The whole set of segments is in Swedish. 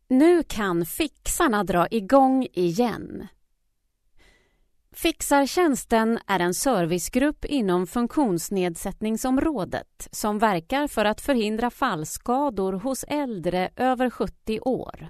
Nu kan fixarna dra igång igen. Fixartjänsten är en servicegrupp inom funktionsnedsättningsområdet som verkar för att förhindra fallskador hos äldre över 70 år.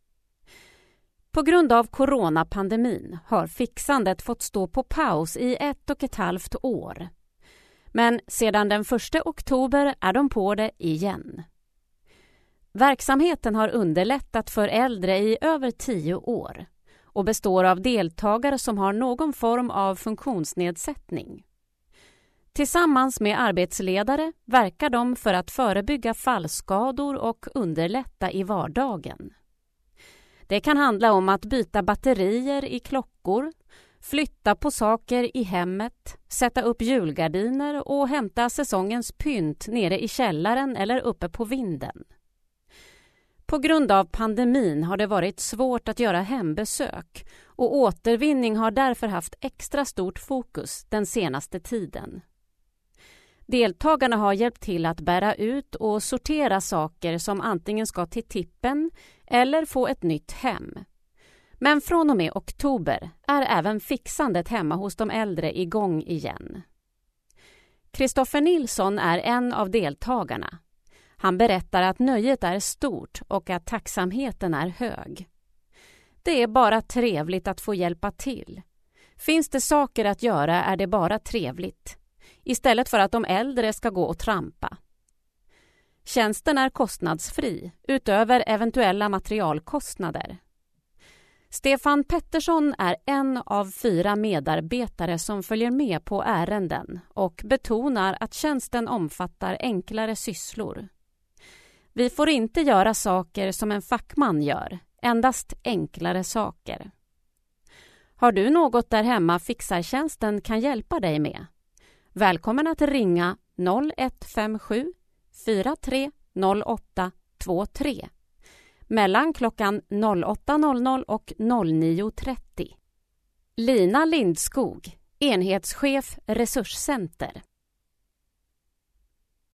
På grund av coronapandemin har fixandet fått stå på paus i 1,5 år. Men sedan den 1 oktober är de på det igen. Verksamheten har underlättat för äldre i över 10 år och består av deltagare som har någon form av funktionsnedsättning. Tillsammans med arbetsledare verkar de för att förebygga fallskador och underlätta i vardagen. Det kan handla om att byta batterier i klockor, flytta på saker i hemmet, sätta upp julgardiner och hämta säsongens pynt nere i källaren eller uppe på vinden. På grund av pandemin har det varit svårt att göra hembesök och återvinning har därför haft extra stort fokus den senaste tiden. Deltagarna har hjälpt till att bära ut och sortera saker som antingen ska till tippen eller få ett nytt hem. Men från och med oktober är även fixandet hemma hos de äldre igång igen. Kristoffer Nilsson är en av deltagarna. Han berättar att nöjet är stort och att tacksamheten är hög. Det är bara trevligt att få hjälpa till. Finns det saker att göra är det bara trevligt. Istället för att de äldre ska gå och trampa. Tjänsten är kostnadsfri utöver eventuella materialkostnader. Stefan Pettersson är en av 4 medarbetare som följer med på ärenden och betonar att tjänsten omfattar enklare sysslor. Vi får inte göra saker som en fackman gör, endast enklare saker. Har du något där hemma fixartjänsten kan hjälpa dig med? Välkommen att ringa 0157 4308 23 mellan klockan 08.00 och 09.30. Lina Lindskog, enhetschef Resurscenter.